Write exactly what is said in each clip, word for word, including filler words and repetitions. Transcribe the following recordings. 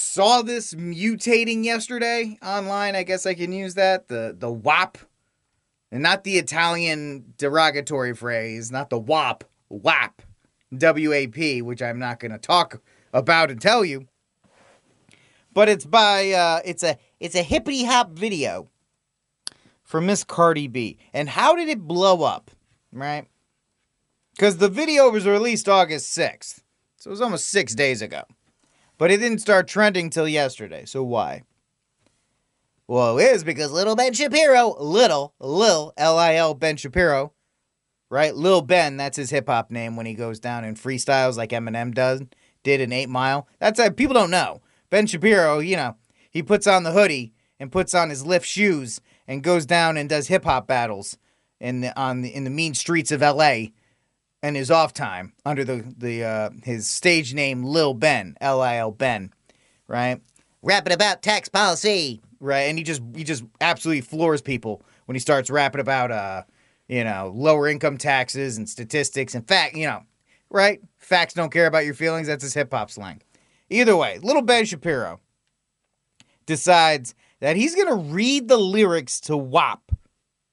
saw this mutating yesterday online. I guess I can use that. The the W A P. And not the Italian derogatory phrase, not the W A P, W A P, W A P, which I'm not going to talk about and tell you. But it's by, uh, it's a, it's a hippity hop video from Miss Cardi B. And how did it blow up, right? Because the video was released August sixth, so it was almost six days ago. But it didn't start trending till yesterday, so why? Well, it is because Little Ben Shapiro, Little, Lil, L I L Ben Shapiro, right? Lil Ben, that's his hip-hop name when he goes down and freestyles like Eminem does, did in eight mile. That's uh, people don't know. Ben Shapiro, you know, he puts on the hoodie and puts on his lift shoes and goes down and does hip-hop battles in the, on the, in the mean streets of L A in his off time under the, the uh, his stage name Lil Ben, L I L Ben, right? Rapping about tax policy. Right, and he just he just absolutely floors people when he starts rapping about uh, you know, lower income taxes and statistics. In fact, you know, right? Facts don't care about your feelings. That's his hip hop slang. Either way, Little Ben Shapiro decides that he's gonna read the lyrics to W A P,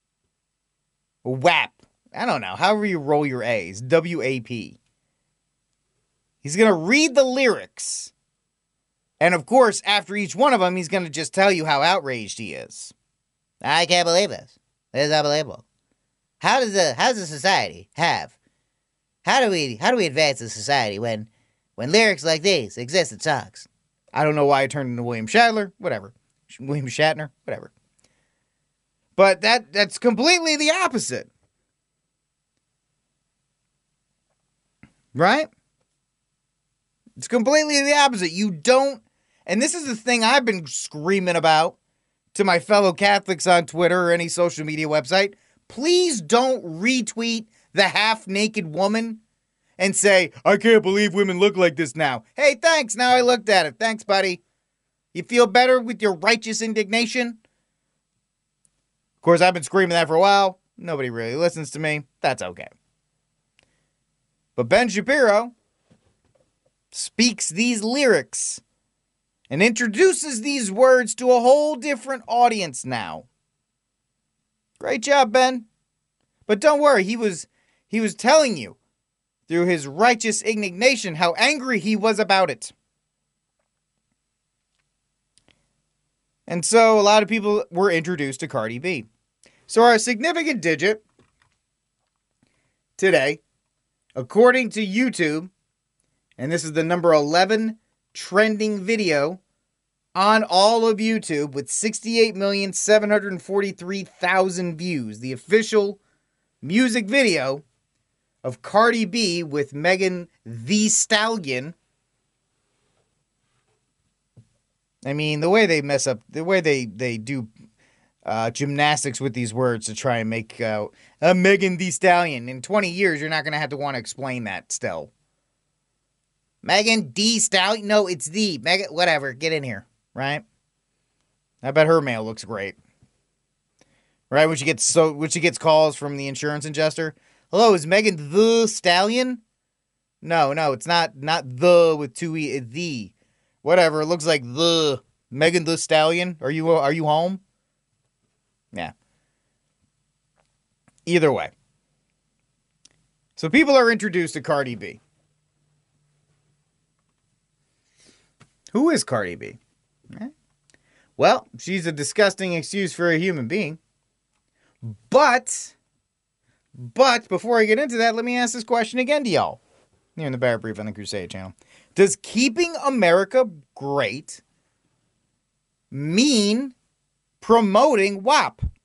W A P. I don't know. However you roll your A's, W A P. He's gonna read the lyrics. And of course, after each one of them, he's going to just tell you how outraged he is. I can't believe this. This is unbelievable. How does the how does the society have? How do we how do we advance the society when when lyrics like these exist in songs? I don't know why I turned into William Shatner. Whatever, William Shatner. Whatever. But that that's completely the opposite, right? It's completely the opposite. You don't. And this is the thing I've been screaming about to my fellow Catholics on Twitter or any social media website. Please don't retweet the half-naked woman and say, I can't believe women look like this now. Hey, thanks. Now I looked at it. Thanks, buddy. You feel better with your righteous indignation? Of course, I've been screaming that for a while. Nobody really listens to me. That's okay. But Ben Shapiro speaks these lyrics and introduces these words to a whole different audience now. Great job, Ben. But don't worry, he was he was telling you through his righteous indignation how angry he was about it. And so a lot of people were introduced to Cardi B. So our significant digit today, according to YouTube, and this is the number eleven trending video on all of YouTube with sixty-eight million seven hundred forty-three thousand views. The official music video of Cardi B with Megan Thee Stallion. I mean, the way they mess up, the way they, they do uh, gymnastics with these words to try and make uh, a Megan Thee Stallion. In twenty years, you're not going to have to want to explain that still. Megan Thee Stallion? No, it's the. Megan, whatever. Get in here, right? I bet her mail looks great. Right? When she gets so when she gets calls from the insurance adjuster. Hello, is Megan the Stallion? No, no, it's not not the with two E, it's the. Whatever, it looks like the Megan the Stallion. Are you are you home? Yeah. Either way. So people are introduced to Cardi B. Who is Cardi B? Eh? Well, she's a disgusting excuse for a human being. But, but before I get into that, let me ask this question again to y'all. Here in the Barrett Brief on the Crusade channel. Does keeping America great mean promoting W A P?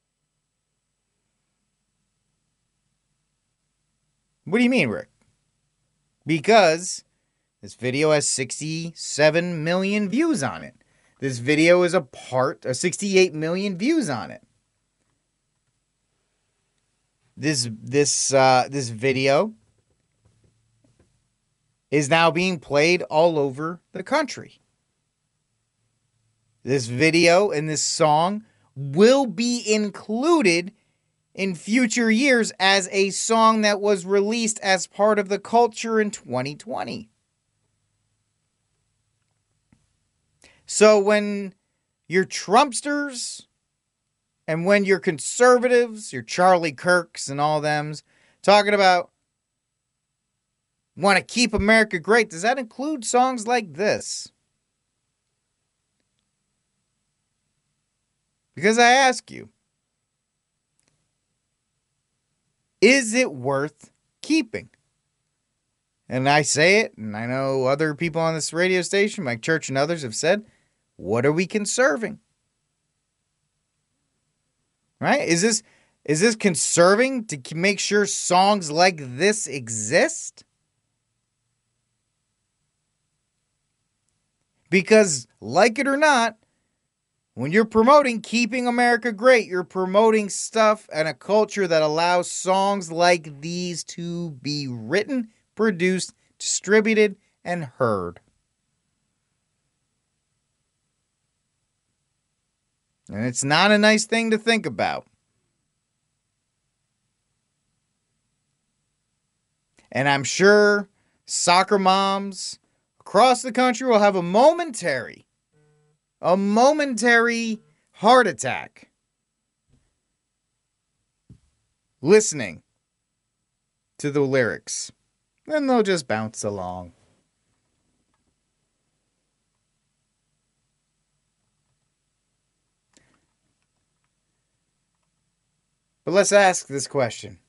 What do you mean, Rick? Because this video has sixty-seven million views on it. This video is a part of sixty-eight million views on it. This this uh, this video is now being played all over the country. This video and this song will be included in future years as a song that was released as part of the culture in twenty twenty. So when your Trumpsters and when your conservatives, your Charlie Kirks and all them's talking about want to keep America great, does that include songs like this? Because I ask you, is it worth keeping? And I say it, and I know other people on this radio station, Mike Church and others, have said, what are we conserving? Right? Is this is this conserving to make sure songs like this exist? Because, like it or not, when you're promoting keeping America great, you're promoting stuff and a culture that allows songs like these to be written, produced, distributed, and heard. And it's not a nice thing to think about. And I'm sure soccer moms across the country will have a momentary, a momentary heart attack listening to the lyrics. Then they'll just bounce along. But let's ask this question.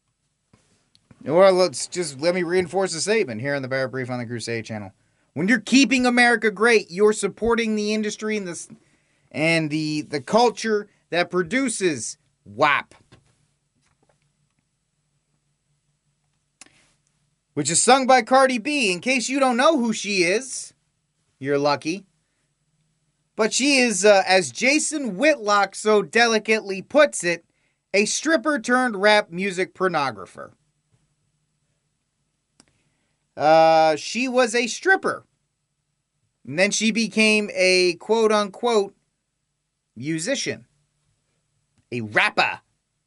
Or let's just let me reinforce the statement here on the Barrett Brief on the Crusade channel. When you're keeping America great, you're supporting the industry and the and the the culture that produces W A P, which is sung by Cardi B. In case you don't know who she is, you're lucky. But she is, uh, as Jason Whitlock so delicately puts it, a stripper turned rap music pornographer. Uh, she was a stripper. And then she became a quote-unquote musician. A rapper.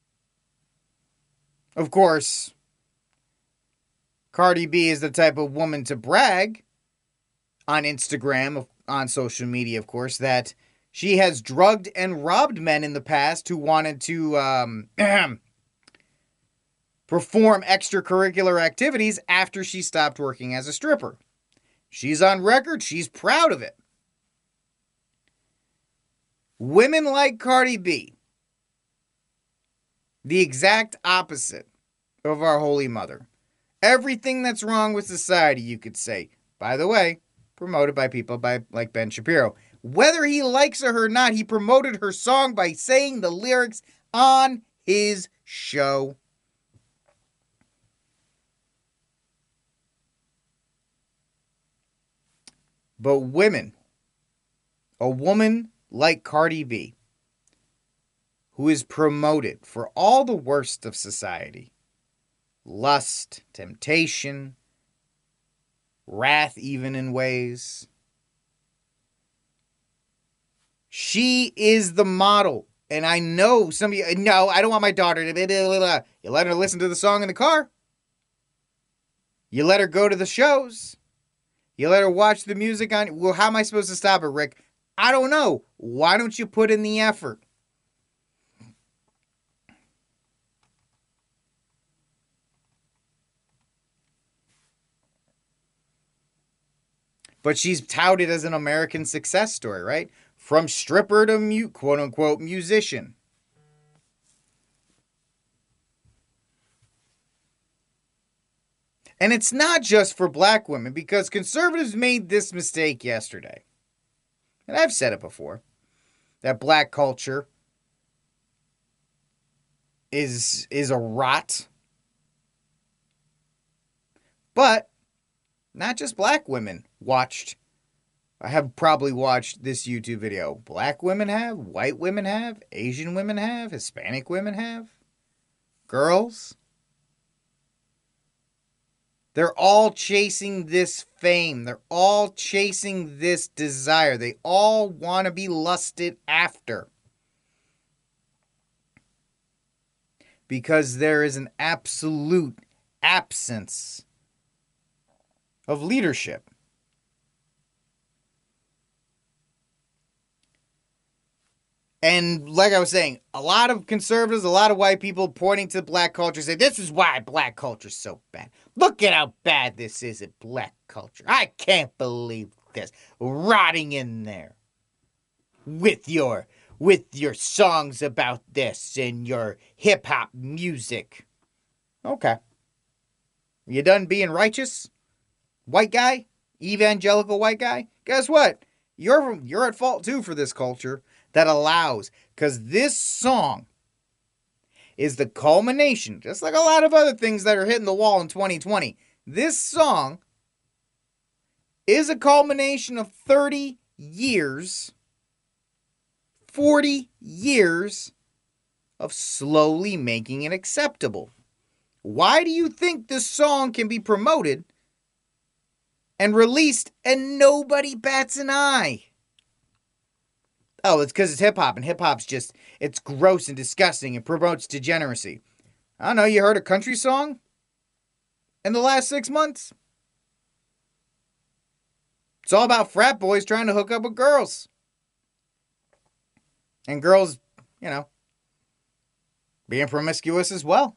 Of course, Cardi B is the type of woman to brag on Instagram, on social media, of course, that she has drugged and robbed men in the past who wanted to um, perform extracurricular activities after she stopped working as a stripper. She's on record. She's proud of it. Women like Cardi B, the exact opposite of our Holy Mother. Everything that's wrong with society, you could say. By the way, promoted by people by like Ben Shapiro. Whether he likes her or not, he promoted her song by saying the lyrics on his show. But women, a woman like Cardi B, who is promoted for all the worst of society, lust, temptation, wrath even in ways, she is the model. And I know some of you, no, I don't want my daughter to, you let her listen to the song in the car. You let her go to the shows. You let her watch the music on, well, how am I supposed to stop her, Rick? I don't know. Why don't you put in the effort? But she's touted as an American success story, right? From stripper to mu- quote-unquote musician. And it's not just for black women, because conservatives made this mistake yesterday. And I've said it before, that black culture is, is a rot. But not just black women watched, I have probably watched this YouTube video. Black women have, white women have, Asian women have, Hispanic women have, girls. They're all chasing this fame. They're all chasing this desire. They all want to be lusted after. Because there is an absolute absence of leadership. And like I was saying, a lot of conservatives, a lot of white people pointing to black culture say, this is why black culture's so bad. Look at how bad this is at black culture. I can't believe this. Rotting in there with your with your songs about this and your hip hop music. Okay. You done being righteous? White guy? Evangelical white guy? Guess what? You're you're at fault too for this culture that allows, because this song is the culmination, just like a lot of other things that are hitting the wall in twenty twenty. This song is a culmination of thirty years, forty years of slowly making it acceptable. Why do you think this song can be promoted and released and nobody bats an eye? Oh, it's because it's hip-hop, and hip-hop's just, it's gross and disgusting and promotes degeneracy. I don't know, you heard a country song in the last six months? It's all about frat boys trying to hook up with girls. And girls, you know, being promiscuous as well.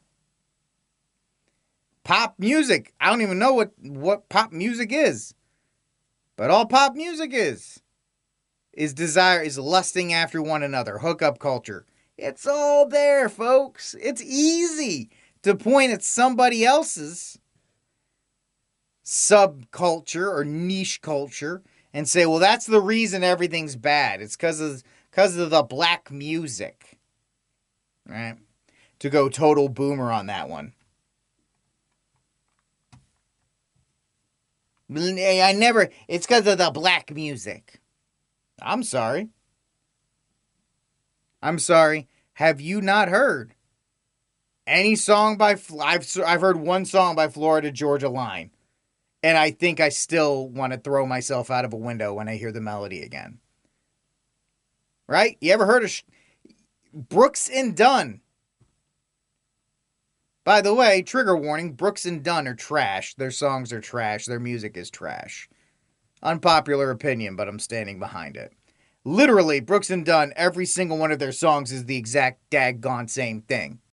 Pop music. I don't even know what, what pop music is. But all pop music is, is desire, is lusting after one another. Hookup culture. It's all there, folks. It's easy to point at somebody else's subculture or niche culture and say, well, that's the reason everything's bad. It's because of, because of the black music. Right? To go total boomer on that one. I never, it's because of the black music. I'm sorry. I'm sorry. Have you not heard any song by, I've, I've heard one song by Florida Georgia Line. And I think I still want to throw myself out of a window when I hear the melody again. Right? You ever heard of Sh- Brooks and Dunn? By the way, trigger warning, Brooks and Dunn are trash. Their songs are trash. Their music is trash. Unpopular opinion, but I'm standing behind it. Literally, Brooks and Dunn, every single one of their songs is the exact daggone same thing.